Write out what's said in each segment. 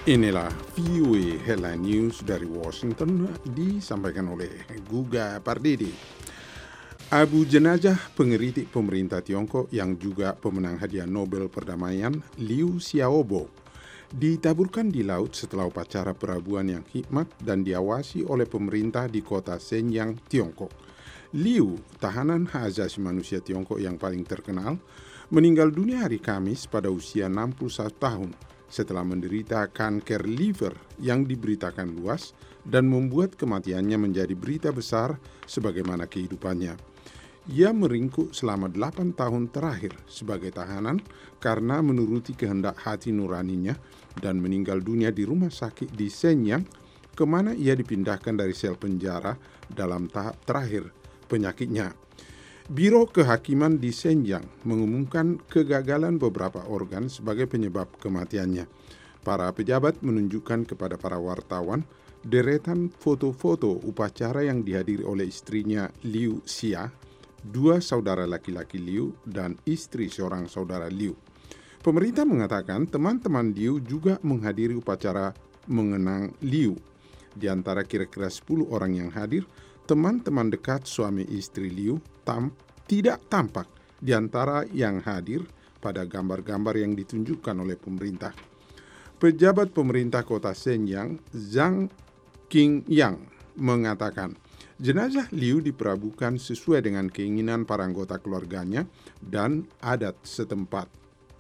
Inilah VOA Headline News dari Washington disampaikan oleh Guga Pardidi. Abu jenazah pengeritik pemerintah Tiongkok yang juga pemenang hadiah Nobel Perdamaian Liu Xiaobo ditaburkan di laut setelah upacara perabuan yang hikmat dan diawasi oleh pemerintah di kota Shenyang, Tiongkok. Liu, tahanan hak asasi manusia Tiongkok yang paling terkenal, meninggal dunia hari Kamis pada usia 61 tahun setelah menderita kanker liver yang diberitakan luas dan membuat kematiannya menjadi berita besar sebagaimana kehidupannya. Ia meringkuk selama 8 tahun terakhir sebagai tahanan karena menuruti kehendak hati nuraninya dan meninggal dunia di rumah sakit di Shenyang, kemana ia dipindahkan dari sel penjara dalam tahap terakhir penyakitnya. Biro Kehakiman di Shenyang mengumumkan kegagalan beberapa organ sebagai penyebab kematiannya. Para pejabat menunjukkan kepada para wartawan deretan foto-foto upacara yang dihadiri oleh istrinya Liu Xia, dua saudara laki-laki Liu, dan istri seorang saudara Liu. Pemerintah mengatakan teman-teman Liu juga menghadiri upacara mengenang Liu. Di antara kira-kira 10 orang yang hadir, teman-teman dekat suami istri Liu tidak tampak di antara yang hadir pada gambar-gambar yang ditunjukkan oleh pemerintah. Pejabat pemerintah kota Shenyang, Zhang Qingyang, mengatakan jenazah Liu diperabukan sesuai dengan keinginan para anggota keluarganya dan adat setempat.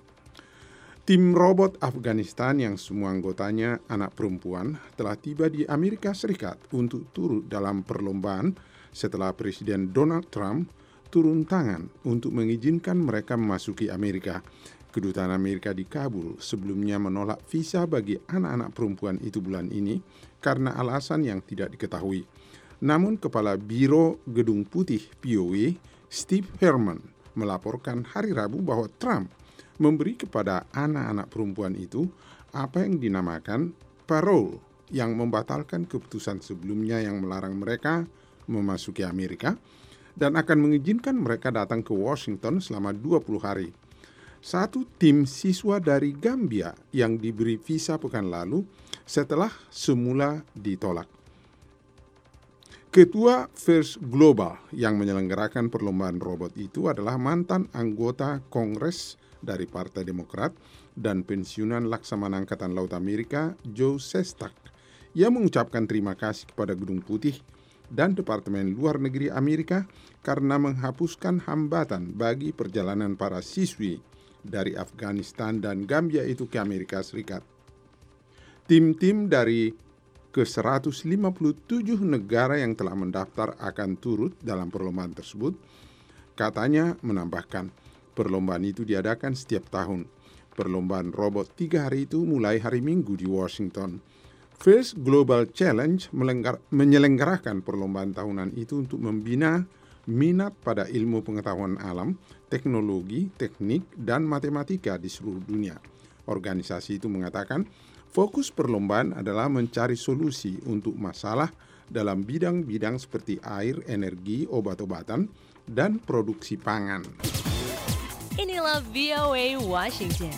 Tim robot Afghanistan yang semua anggotanya anak perempuan telah tiba di Amerika Serikat untuk turut dalam perlombaan setelah Presiden Donald Trump turun tangan untuk mengizinkan mereka memasuki Amerika. Kedutaan Amerika di Kabul sebelumnya menolak visa bagi anak-anak perempuan itu bulan ini karena alasan yang tidak diketahui. Namun Kepala Biro Gedung Putih POA, Steve Herman, melaporkan hari Rabu bahwa Trump memberi kepada anak-anak perempuan itu apa yang dinamakan parole yang membatalkan keputusan sebelumnya yang melarang mereka memasuki Amerika dan akan mengizinkan mereka datang ke Washington selama 20 hari. Satu tim siswa dari Gambia yang diberi visa pekan lalu setelah semula ditolak. Ketua First Global yang menyelenggarakan perlombaan robot itu adalah mantan anggota Kongres dari Partai Demokrat dan pensiunan Laksamana Angkatan Laut Amerika Joe Sestak. Ia mengucapkan terima kasih kepada Gedung Putih dan Departemen Luar Negeri Amerika karena menghapuskan hambatan bagi perjalanan para siswi dari Afghanistan dan Gambia itu ke Amerika Serikat. Tim-tim dari ke-157 negara yang telah mendaftar akan turut dalam perlombaan tersebut. Katanya menambahkan, perlombaan itu diadakan setiap tahun. Perlombaan robot 3 hari itu mulai hari Minggu di Washington. First Global Challenge menyelenggarakan perlombaan tahunan itu untuk membina minat pada ilmu pengetahuan alam, teknologi, teknik, dan matematika di seluruh dunia. Organisasi itu mengatakan fokus perlombaan adalah mencari solusi untuk masalah dalam bidang-bidang seperti air, energi, obat-obatan, dan produksi pangan. Inilah VOA Washington.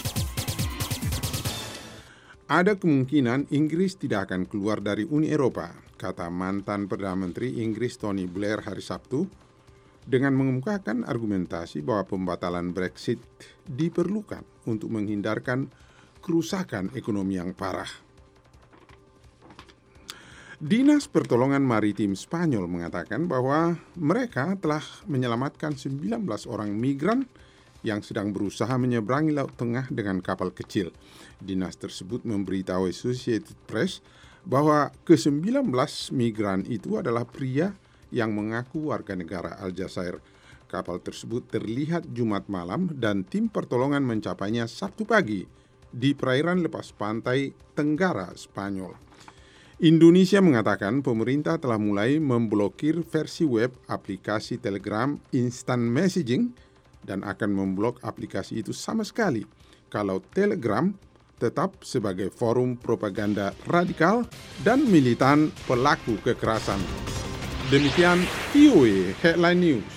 Ada kemungkinan Inggris tidak akan keluar dari Uni Eropa, kata mantan Perdana Menteri Inggris Tony Blair hari Sabtu, dengan mengemukakan argumentasi bahwa pembatalan Brexit diperlukan untuk menghindarkan kerusakan ekonomi yang parah. Dinas Pertolongan Maritim Spanyol mengatakan bahwa mereka telah menyelamatkan 19 orang migran yang sedang berusaha menyeberangi Laut Tengah dengan kapal kecil. Dinas tersebut memberitahu Associated Press bahwa ke-19 migran itu adalah pria yang mengaku warga negara Aljazair. Kapal tersebut terlihat Jumat malam dan tim pertolongan mencapainya Sabtu pagi di perairan lepas pantai Tenggara, Spanyol. Indonesia mengatakan pemerintah telah mulai memblokir versi web aplikasi Telegram Instant Messaging dan akan memblok aplikasi itu sama sekali kalau Telegram tetap sebagai forum propaganda radikal dan militan pelaku kekerasan. Demikian VOA Headline News.